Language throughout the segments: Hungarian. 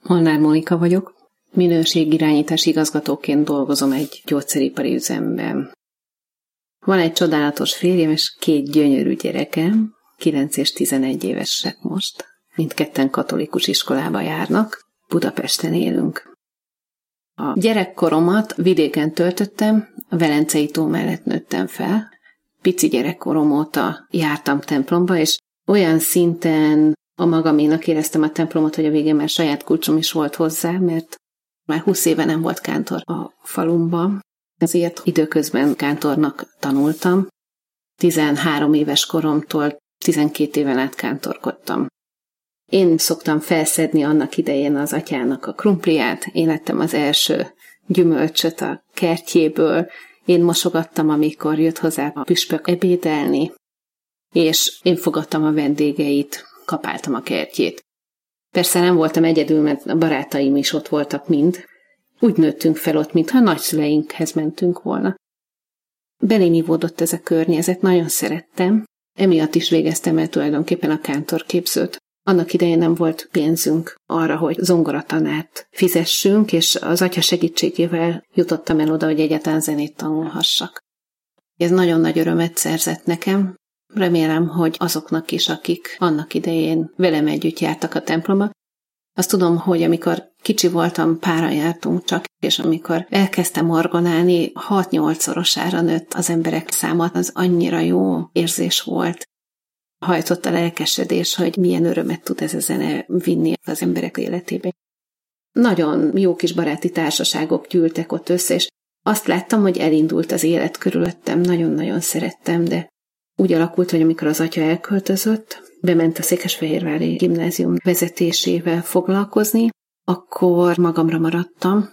Molnár Mónika vagyok. Minőségirányítás igazgatóként dolgozom egy gyógyszeripari üzemben. Van egy csodálatos férjem és 2 gyönyörű gyerekem, 9 és 11 évesek most. Mindketten katolikus iskolába járnak, Budapesten élünk. A gyerekkoromat vidéken töltöttem, a Velencei tó mellett nőttem fel. Pici gyerekkorom óta jártam templomba, és olyan szinten a magaménak éreztem a templomot, hogy a végén már saját kulcsom is volt hozzá, mert már 20 éve nem volt kántor a falumban, ezért időközben kántornak tanultam. 13 éves koromtól 12 éven át kántorkodtam. Én szoktam felszedni annak idején az atyának a krumpliát, én ettem az első gyümölcsöt a kertjéből, én mosogattam, amikor jött hozzá a püspök ebédelni, és én fogadtam a vendégeit, kapáltam a kertjét. Persze nem voltam egyedül, mert a barátaim is ott voltak mind. Úgy nőttünk fel ott, mintha nagyszüleinkhez mentünk volna. Belém ivódott ez a környezet, nagyon szerettem. Emiatt is végeztem el tulajdonképpen a kántorképzőt. Annak idején nem volt pénzünk arra, hogy zongoratanárt fizessünk, és az atya segítségével jutottam el oda, hogy egyáltalán zenét tanulhassak. Ez nagyon nagy örömet szerzett nekem. Remélem, hogy azoknak is, akik annak idején velem együtt jártak a templomba. Azt tudom, hogy amikor kicsi voltam, páran jártunk csak, és amikor elkezdtem orgonálni, 6-8-szorosára nőtt az emberek száma, az annyira jó érzés volt. Hajtott a lelkesedés, hogy milyen örömet tud ez a zene vinni az emberek életébe. Nagyon jó kis baráti társaságok gyűltek ott össze, és azt láttam, hogy elindult az élet körülöttem, nagyon-nagyon szerettem, de úgy alakult, hogy amikor az atya elköltözött, bement a Székesfehérvári gimnázium vezetésével foglalkozni, akkor magamra maradtam,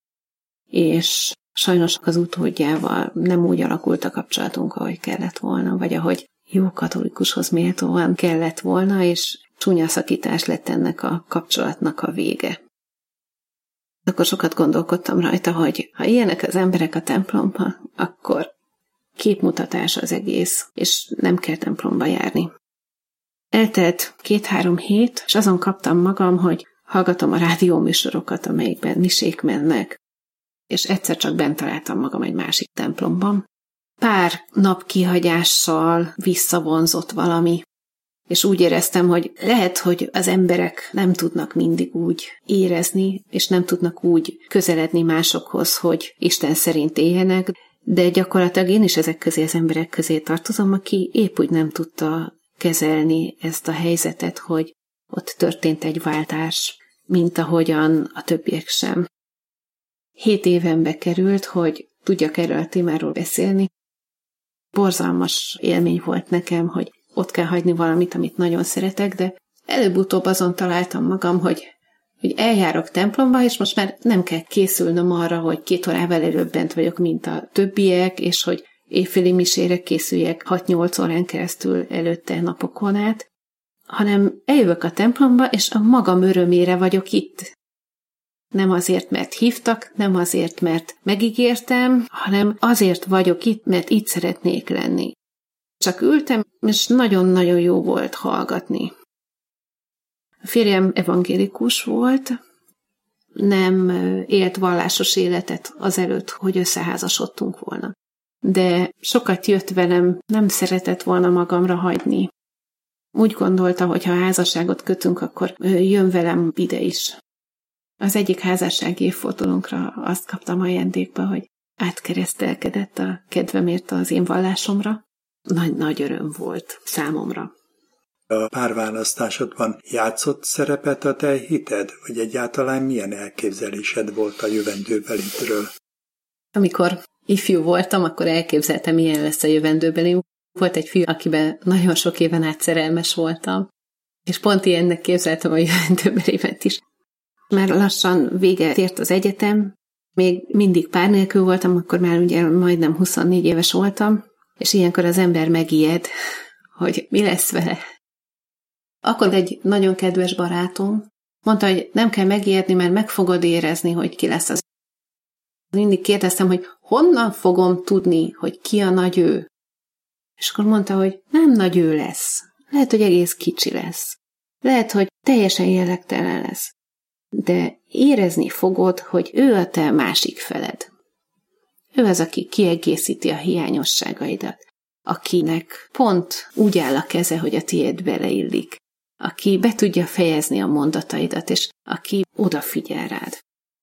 és sajnos az utódjával nem úgy alakult a kapcsolatunk, ahogy kellett volna, vagy ahogy jó katolikushoz méltóan kellett volna, és csúnya szakítás lett ennek a kapcsolatnak a vége. Akkor sokat gondolkodtam rajta, hogy ha ilyenek az emberek a templomban, akkor képmutatás az egész, és nem kell templomba járni. Eltelt 2-3 hét, és azon kaptam magam, hogy hallgatom a rádióműsorokat, amelyikben misék mennek, és egyszer csak bent találtam magam egy másik templomban. Pár nap kihagyással visszavonzott valami, és úgy éreztem, hogy lehet, hogy az emberek nem tudnak mindig úgy érezni, és nem tudnak úgy közeledni másokhoz, hogy Isten szerint éljenek, de gyakorlatilag én is ezek közé az emberek közé tartozom, aki épp úgy nem tudta kezelni ezt a helyzetet, hogy ott történt egy váltás, mint ahogyan a többiek sem. 7 évembe került, hogy tudjak erről a témáról beszélni. Borzalmas élmény volt nekem, hogy ott kell hagyni valamit, amit nagyon szeretek, de előbb-utóbb azon találtam magam, hogy eljárok templomba, és most már nem kell készülnöm arra, hogy 2 órával előbb bent vagyok, mint a többiek, és hogy éjféli misére készüljek 6-8 órán keresztül előtte napokon át, hanem eljövök a templomba, és a magam örömére vagyok itt. Nem azért, mert hívtak, nem azért, mert megígértem, hanem azért vagyok itt, mert itt szeretnék lenni. Csak ültem, és nagyon-nagyon jó volt hallgatni. A férjem evangélikus volt, nem élt vallásos életet azelőtt, hogy összeházasodtunk volna. De sokat jött velem, nem szeretett volna magamra hagyni. Úgy gondolta, hogy ha házasságot kötünk, akkor jön velem ide is. Az egyik házassági évfordulónkra azt kaptam ajándékba, hogy átkeresztelkedett a kedvemért az én vallásomra. Nagy öröm volt számomra. A párválasztásodban játszott szerepet a te hited, vagy egyáltalán milyen elképzelésed volt a jövendőbelitről? Amikor ifjú voltam, akkor elképzeltem, milyen lesz a jövendőbelim. Volt egy fiú, akiben nagyon sok éven át szerelmes voltam, és pont ilyennek képzeltem a jövendőbelimet is. Már lassan véget ért az egyetem, még mindig pár nélkül voltam, akkor már ugye majdnem 24 éves voltam, és ilyenkor az ember megijed, hogy mi lesz vele. Akkor egy nagyon kedves barátom mondta, hogy nem kell megijedni, mert meg fogod érezni, hogy ki lesz az. Mindig kérdeztem, hogy honnan fogom tudni, hogy ki a nagy ő. És akkor mondta, hogy nem nagy ő lesz. Lehet, hogy egész kicsi lesz. Lehet, hogy teljesen jellegtelen lesz. de érezni fogod, hogy ő a te másik feled. Ő az, aki kiegészíti a hiányosságaidat, akinek pont úgy áll a keze, hogy a tiéd beleillik, aki be tudja fejezni a mondataidat, és aki odafigyel rád.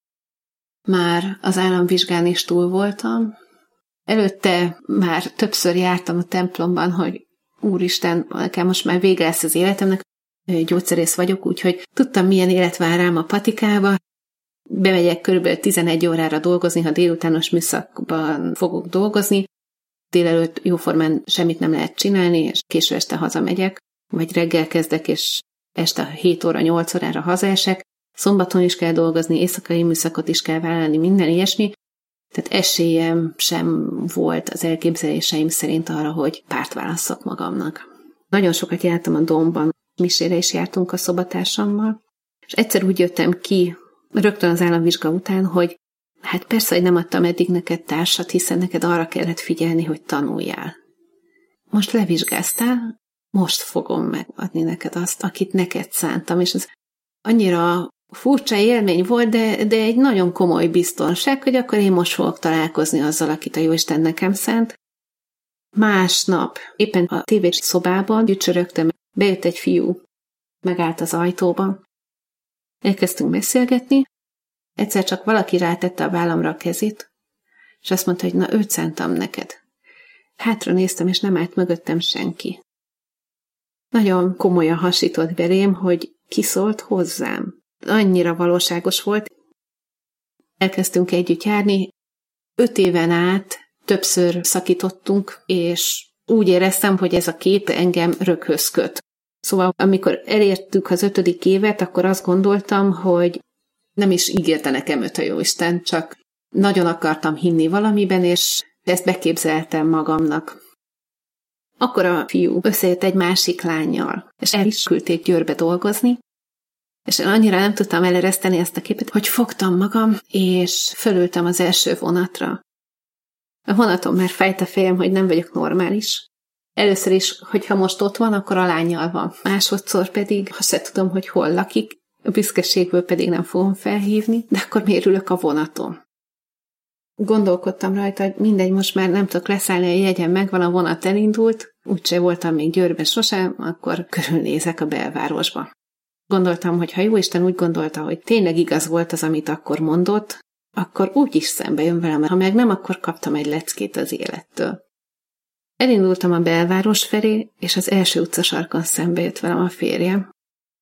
Már az államvizsgán is túl voltam. Előtte már többször jártam a templomban, hogy Úristen, nekem most már vége lesz az életemnek, gyógyszerész vagyok, úgyhogy tudtam, milyen élet vár rám a patikába. Bemegyek körülbelül 11 órára dolgozni, ha délutános műszakban fogok dolgozni. Délelőtt jóformán semmit nem lehet csinálni, és késő este hazamegyek, vagy reggel kezdek, és este 7 óra, 8 órára hazaesek. Szombaton is kell dolgozni, éjszakai műszakot is kell vállalni, minden ilyesmi. Tehát esélyem sem volt az elképzeléseim szerint arra, hogy párt válasszak magamnak. Nagyon sokat jártam a Domban, misére is jártunk a szobatársammal, és egyszer úgy jöttem ki, rögtön az államvizsga után, hogy hát persze, hogy nem adtam eddig neked társat, hiszen neked arra kellett figyelni, hogy tanuljál. Most levizsgáztál, most fogom megadni neked azt, akit neked szántam, és ez annyira furcsa élmény volt, de egy nagyon komoly biztonság, hogy akkor én most fogok találkozni azzal, akit a Jóisten nekem szánt. Másnap, éppen a tévés szobában gyücsörögtem, bejött egy fiú, megállt az ajtóba. Elkezdtünk beszélgetni, egyszer csak valaki rátette a vállamra a kezét, és azt mondta, hogy na, őt szántam neked. Hátra néztem, és nem állt mögöttem senki. Nagyon komolyan hasított belém, hogy kiszólt hozzám. Annyira valóságos volt. Elkezdtünk együtt járni, 5 éven át többször szakítottunk, és úgy éreztem, hogy ez a kép engem röghöz köt. Szóval, amikor elértük az 5. évet, akkor azt gondoltam, hogy nem is ígérte nekem őt a Jóisten, csak nagyon akartam hinni valamiben, és ezt beképzeltem magamnak. Akkor a fiú összejött egy másik lánnyal, és el is küldték Győrbe dolgozni, és én annyira nem tudtam elereszteni ezt a képet, hogy fogtam magam, és fölültem az első vonatra. A vonaton már fájt a fejem, hogy nem vagyok normális. Először is, hogyha most ott van, akkor a lánnyal van. Másodszor pedig, ha se tudom, hogy hol lakik, a büszkeségből pedig nem fogom felhívni, de akkor miért ülök a vonaton? Gondolkodtam rajta, hogy mindegy, most már nem tudok leszállni, a jegyem megvan, a vonat elindult, úgyse voltam még Győrbe sosem, akkor körülnézek a belvárosba. Gondoltam, hogy ha Jóisten úgy gondolta, hogy tényleg igaz volt az, amit akkor mondott, akkor úgy is szembe jön velem, ha meg nem, akkor kaptam egy leckét az élettől. Elindultam a belváros felé, és az első utcasarkon szembe jött velem a férjem.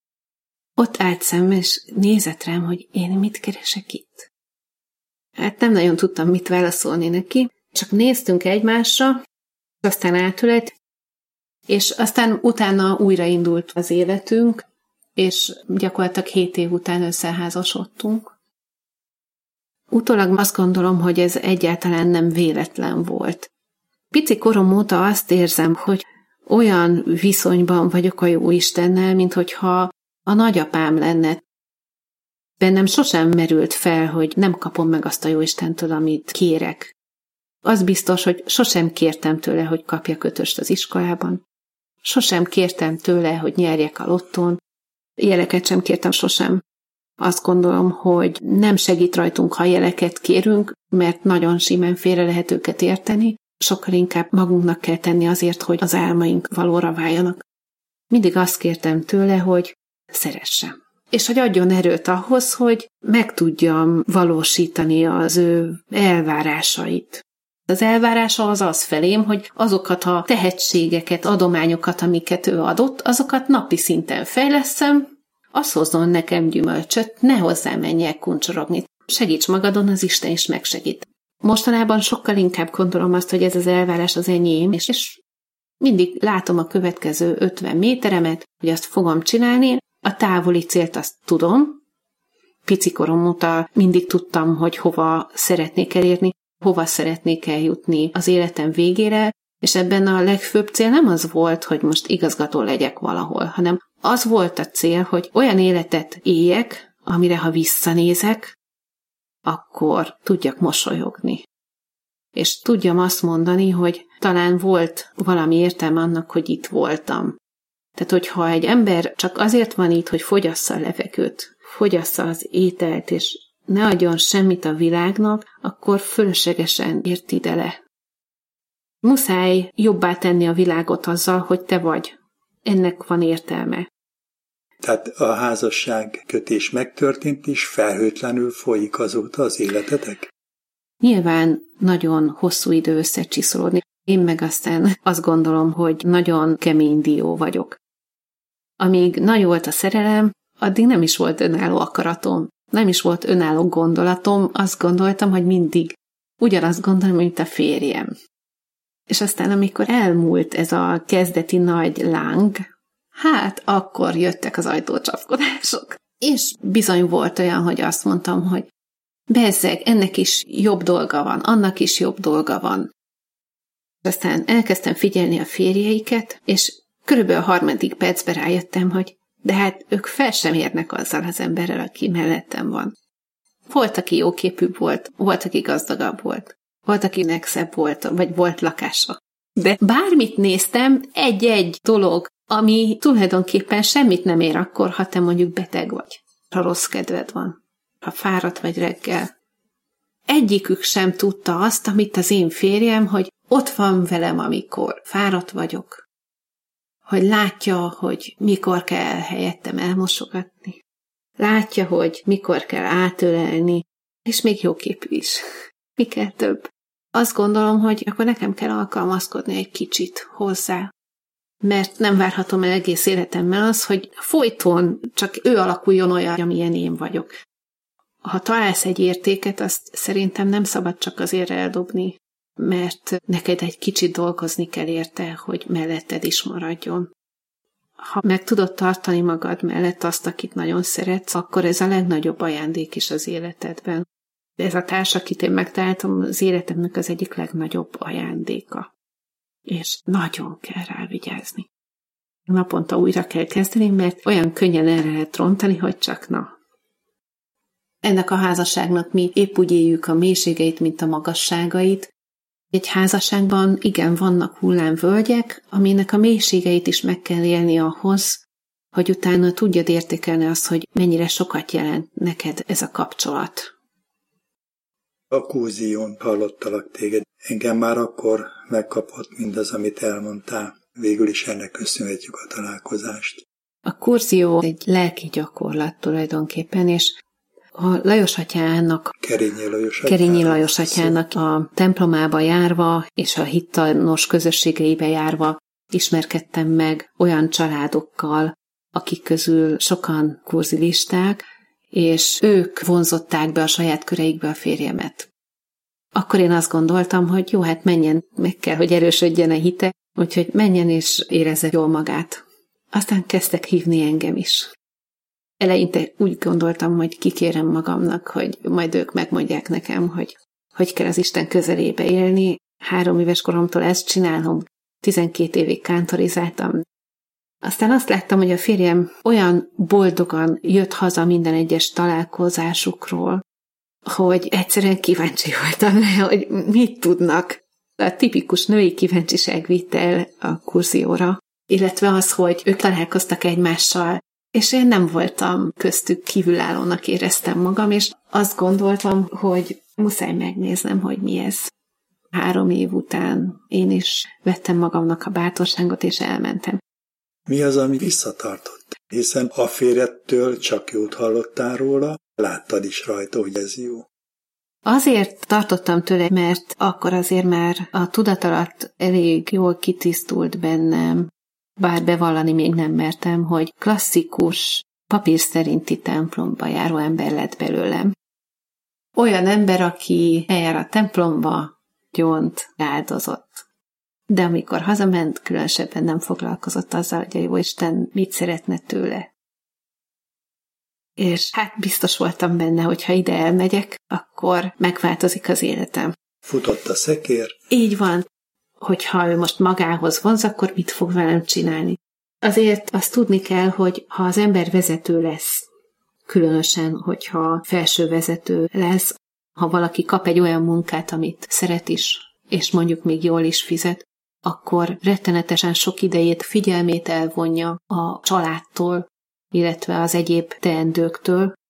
Ott állt szembe, és nézett rám, hogy én mit keresek itt. Hát nem nagyon tudtam mit válaszolni neki, csak néztünk egymásra, aztán átölelt, és aztán utána újraindult az életünk, és gyakorlatilag 7 év után összeházasodtunk. Utólag azt gondolom, hogy ez egyáltalán nem véletlen volt. Pici korom óta azt érzem, hogy olyan viszonyban vagyok a Jóistennel, mint hogyha a nagyapám lenne. Bennem sosem merült fel, hogy nem kapom meg azt a Jóistentől, amit kérek. Az biztos, hogy sosem kértem tőle, hogy kapjak ötöst az iskolában. Sosem kértem tőle, hogy nyerjek a lottón. Jeleket sem kértem sosem. Azt gondolom, hogy nem segít rajtunk, ha jeleket kérünk, mert nagyon simán félre lehet őket érteni. Sokkal inkább magunknak kell tenni azért, hogy az álmaink valóra váljanak. Mindig azt kértem tőle, hogy szeressem. És hogy adjon erőt ahhoz, hogy meg tudjam valósítani az ő elvárásait. Az elvárása az felém, hogy azokat a tehetségeket, adományokat, amiket ő adott, azokat napi szinten fejlesszem, az hozzon nekem gyümölcsöt, ne hozzám menjek kuncsorogni. Segíts magadon, az Isten is megsegít. Mostanában sokkal inkább gondolom azt, hogy ez az elvárás az enyém, és mindig látom a következő 50 méteremet, hogy azt fogom csinálni, a távoli célt azt tudom. Pici korom óta mindig tudtam, hogy hova szeretnék elérni, hova szeretnék eljutni az életem végére, és ebben a legfőbb cél nem az volt, hogy most igazgató legyek valahol, hanem az volt a cél, hogy olyan életet éljek, amire ha visszanézek, akkor tudjak mosolyogni. És tudjam azt mondani, hogy talán volt valami értelme annak, hogy itt voltam. Tehát, hogyha egy ember csak azért van itt, hogy fogyassza a levegőt, fogyassza az ételt, és ne adjon semmit a világnak, akkor fölöslegesen ért ide le. Muszáj jobbá tenni a világot azzal, hogy te vagy. Ennek van értelme. Tehát a házasság kötés megtörtént, és felhőtlenül folyik azóta az életetek? Nyilván nagyon hosszú idő összecsiszolódni. Én meg aztán azt gondolom, hogy nagyon kemény dió vagyok. Amíg nagy volt a szerelem, addig nem is volt önálló akaratom, nem is volt önálló gondolatom, azt gondoltam, hogy mindig ugyanazt gondolom, mint a férjem. És aztán, amikor elmúlt ez a kezdeti nagy láng, hát akkor jöttek az ajtócsapkodások. És bizony volt olyan, hogy azt mondtam, hogy bezzeg, ennek is jobb dolga van, annak is jobb dolga van. Aztán elkezdtem figyelni a férjeiket, és körülbelül a 3. percben rájöttem, hogy de hát ők fel sem érnek azzal az emberrel, aki mellettem van. Volt, aki jóképűbb volt, aki gazdagabb volt, akinek szebb volt, vagy volt lakása. De bármit néztem, egy-egy dolog, ami tulajdonképpen semmit nem ér akkor, ha te mondjuk beteg vagy, ha rossz kedved van, ha fáradt vagy reggel. Egyikük sem tudta azt, amit az én férjem, hogy ott van velem, amikor fáradt vagyok, hogy látja, hogy mikor kell helyettem elmosogatni, látja, hogy mikor kell átölelni, és még jóképű is. Mi kell több? Azt gondolom, hogy akkor nekem kell alkalmazkodni egy kicsit hozzá, mert nem várhatom el egész életemmel az, hogy folyton csak ő alakuljon olyan, amilyen én vagyok. Ha találsz egy értéket, azt szerintem nem szabad csak azért eldobni, mert neked egy kicsit dolgozni kell érte, hogy melletted is maradjon. Ha meg tudod tartani magad mellett azt, akit nagyon szeretsz, akkor ez a legnagyobb ajándék is az életedben. De ez a társ, akit én megtaláltam, az életemnek az egyik legnagyobb ajándéka. És nagyon kell rá vigyázni. Naponta újra kell kezdeni, mert olyan könnyen el lehet rontani, hogy csak na. Ennek a házasságnak mi épp úgy éljük a mélységeit, mint a magasságait. Egy házasságban igen, vannak hullámvölgyek, aminek a mélységeit is meg kell élni ahhoz, hogy utána tudjad értékelni azt, hogy mennyire sokat jelent neked ez a kapcsolat. A Kurzión hallottalak téged. Engem már akkor megkapott mindaz, amit elmondtál. Végül is ennek köszönhetjük a találkozást. A Kurzió egy lelki gyakorlat tulajdonképpen, és a Lajos atyának, Kerényi Lajos atyának a templomába járva, és a hittanos közösségeibe járva ismerkedtem meg olyan családokkal, akik közül sokan kurzilisták, és ők vonzották be a saját köreikbe a férjemet. Akkor én azt gondoltam, hogy jó, hát menjen, meg kell, hogy erősödjen a hite, úgyhogy menjen és érezze jól magát. Aztán kezdtek hívni engem is. Eleinte úgy gondoltam, hogy kikérem magamnak, hogy majd ők megmondják nekem, hogy kell az Isten közelébe élni. 3 éves koromtól ezt csinálom, 12 évig kántorizáltam. Aztán azt láttam, hogy a férjem olyan boldogan jött haza minden egyes találkozásukról, hogy egyszerűen kíváncsi voltam rá, hogy mit tudnak. A tipikus női kíváncsiság vitt el a Kurzióra, illetve az, hogy ők találkoztak egymással, és én nem voltam köztük, kívülállónak éreztem magam, és azt gondoltam, hogy muszáj megnéznem, hogy mi ez. 3 év után én is vettem magamnak a bátorságot, és elmentem. Mi az, ami visszatartott? Hiszen a férjedtől csak jót hallottál róla, láttad is rajta, hogy ez jó. Azért tartottam tőle, mert akkor azért már a tudatalatt elég jól kitisztult bennem, bár bevallani még nem mertem, hogy klasszikus, papír szerinti templomba járó ember lett belőlem. Olyan ember, aki eljár a templomba, gyónt, áldozott. De amikor hazament, különösebben nem foglalkozott azzal, hogy a Jóisten mit szeretne tőle. És hát biztos voltam benne, hogy ha ide elmegyek, akkor megváltozik az életem. Futott a szekér? Így van. Hogyha ő most magához vonz, akkor mit fog velem csinálni? Azért azt tudni kell, hogy ha az ember vezető lesz, különösen, hogyha felső vezető lesz, ha valaki kap egy olyan munkát, amit szeret is, és mondjuk még jól is fizet, akkor rettenetesen sok idejét, figyelmét elvonja a családtól, illetve az egyéb teendőktől,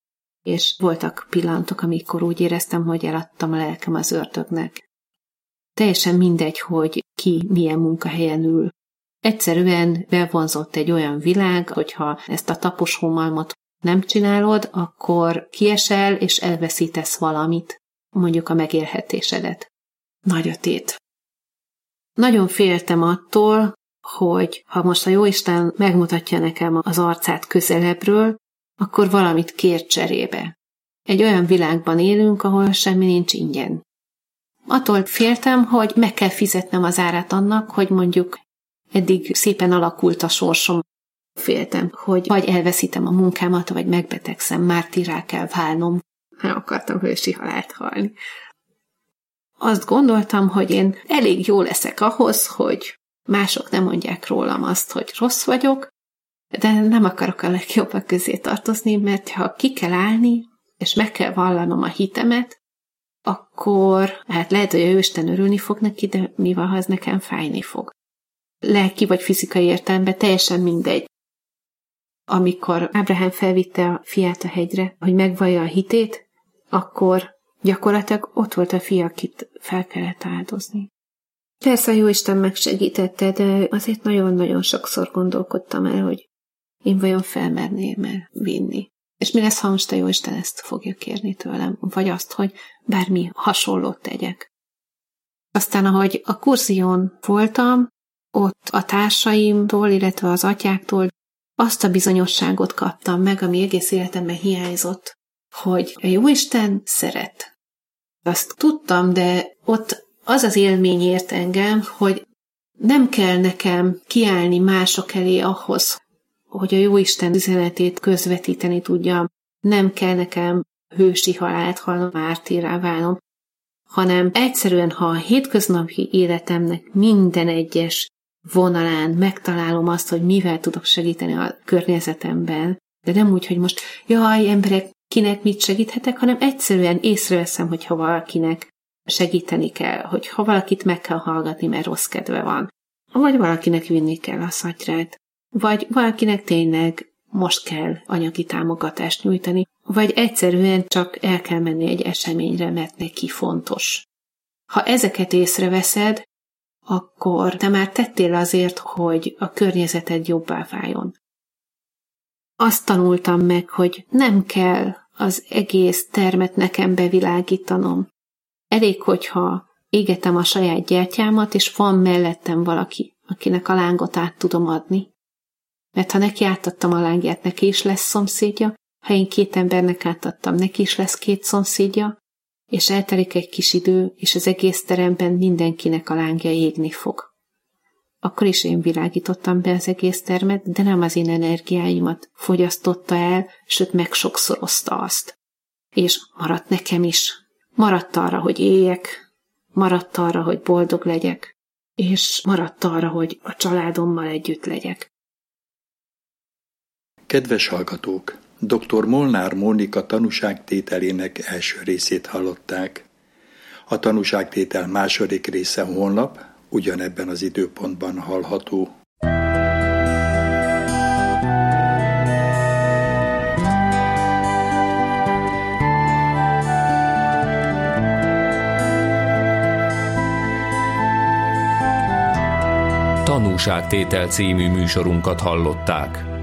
és voltak pillanatok, amikor úgy éreztem, hogy eladtam a lelkem az ördögnek. Teljesen mindegy, hogy ki milyen munkahelyen ül. Egyszerűen bevonzott egy olyan világ, hogyha ezt a taposómalmot nem csinálod, akkor kiesel, és elveszítesz valamit, mondjuk a megélhetésedet. Nagy a tét. Nagyon féltem attól, hogy ha most a Jóisten megmutatja nekem az arcát közelebbről, akkor valamit kér cserébe. Egy olyan világban élünk, ahol semmi nincs ingyen. Attól féltem, hogy meg kell fizetnem az árát annak, hogy mondjuk eddig szépen alakult a sorsom. Féltem, hogy vagy elveszítem a munkámat, vagy megbetegszem, mártírrá kell válnom. Nem akartam hősi halált halni. Azt gondoltam, hogy én elég jó leszek ahhoz, hogy mások nem mondják rólam azt, hogy rossz vagyok, de nem akarok a legjobbak közé tartozni, mert ha ki kell állni, és meg kell vallanom a hitemet, akkor hát lehet, hogy a Jóisten örülni fog neki, de mi van, ha ez nekem fájni fog. Lelki vagy fizikai értelemben teljesen mindegy. Amikor Ábrahám felvitte a fiát a hegyre, hogy megvallja a hitét, akkor gyakorlatilag ott volt a fia, akit fel kellett áldozni. Persze a Jóisten megsegítette, de azért nagyon-nagyon sokszor gondolkodtam el, hogy én vajon felmerném-e vinni. És mi lesz, ha most a Jóisten ezt fogja kérni tőlem? Vagy azt, hogy bármi hasonlót tegyek. Aztán, ahogy a kurzión voltam, ott a társaimtól, illetve az atyáktól azt a bizonyosságot kaptam meg, ami egész életemben hiányzott, hogy a Jóisten szeret. Azt tudtam, de ott az az élmény ért engem, hogy nem kell nekem kiállni mások elé ahhoz, hogy a Jóisten üzenetét közvetíteni tudjam. Nem kell nekem hősi halált halnom, mártírrá válnom, hanem egyszerűen, ha a hétköznapi életemnek minden egyes vonalán megtalálom azt, hogy mivel tudok segíteni a környezetemben, de nem úgy, hogy most, jaj, emberek, kinek mit segíthetek, hanem egyszerűen észreveszem, hogy ha valakinek segíteni kell, hogy ha valakit meg kell hallgatni, mert rossz kedve van, vagy valakinek vinni kell a szatyrát, vagy valakinek tényleg most kell anyagi támogatást nyújtani, vagy egyszerűen csak el kell menni egy eseményre, mert neki fontos. Ha ezeket észreveszed, akkor te már tettél azért, hogy a környezeted jobbá váljon. Azt tanultam meg, hogy nem kell az egész termet nekem bevilágítanom. Elég, hogyha égetem a saját gyertyámat, és van mellettem valaki, akinek a lángot át tudom adni. Mert ha neki átadtam a lángját, neki is lesz szomszédja, ha én 2 embernek átadtam, neki is lesz 2 szomszédja, és eltelik egy kis idő, és az egész teremben mindenkinek a lángja égni fog. Akkor is én világítottam be az egész termet, de nem az én energiáimat fogyasztotta el, sőt megsokszorozta azt. És maradt nekem is. Maradt arra, hogy éljek, maradt arra, hogy boldog legyek, és maradt arra, hogy a családommal együtt legyek. Kedves hallgatók! Dr. Molnár Mónika tanúságtételének első részét hallották. A tanúságtétel második része holnap, ugyanebben az időpontban hallható. Tanúságtétel című műsorunkat hallották.